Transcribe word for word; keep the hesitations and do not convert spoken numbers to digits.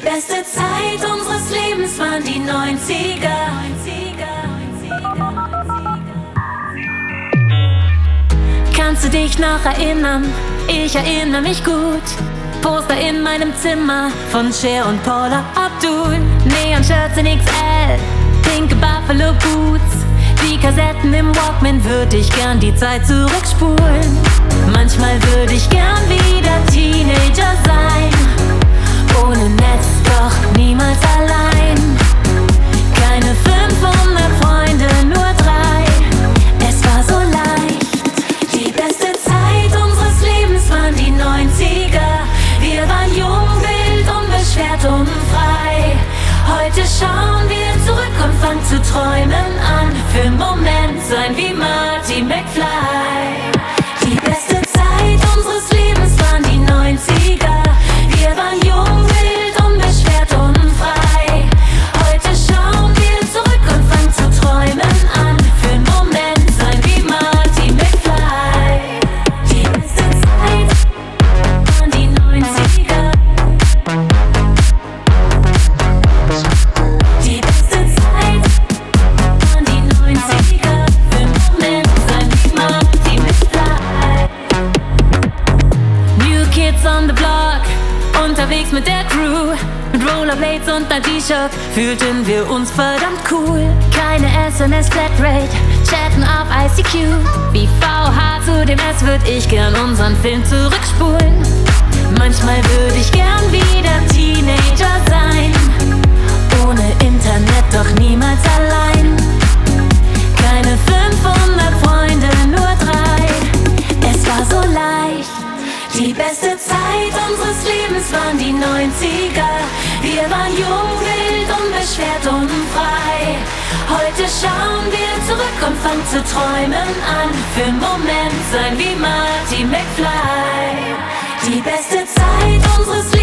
beste Zeit unseres Lebens waren die neunziger. Kannst du dich noch erinnern? Ich erinnere mich gut. Poster in meinem Zimmer von Cher und Paula Abdul. Neon-Shirts in X L, pinke Buffalo Boots. Die Kassetten im Walkman, würde ich gern die Zeit zurückspulen. Manchmal würde ich gern wieder Teenager sein, ohne Netz, doch niemals allein. Keine fünfhundert Freunde, nur drei. Es war so leicht. Die beste Zeit unseres Lebens waren die neunziger. Wir waren jung, wild, unbeschwert und frei. Heute schauen wir zurück und fangen zu träumen an. Für einen Moment sein wie Marty McFly. Die beste Zeit unseres Lebens waren die neunziger. Wir waren jung, wild, unbeschwert und frei. Heute schauen wir zurück und fangen zu träumen an. Für einen Moment sein wie Marty McFly. Die beste Zeit waren die neunziger. Die beste Zeit waren die neunziger. Für einen Moment sein wie Marty McFly. New Kids on the Block, unterwegs mit der Crew. Mit Rollerblades und einer T-Shirt fühlten wir uns verdammt cool. Keine S M S-Flatrate, chatten auf I C Q. Wie V H zu dem S würd ich gern unseren Film zurückspulen. Manchmal würd ich gern wieder Teenager sein, ohne Internet, doch niemals allein. Keine fünfhundert Freunde, nur drei. Es war so leicht. Die beste Zeit unseres Lebens waren die neunziger. Wir waren jung, wild, unbeschwert und frei. Heute schauen wir zurück und fangen zu träumen an. Für einen Moment sein wie Marty McFly. Die beste Zeit unseres Lebens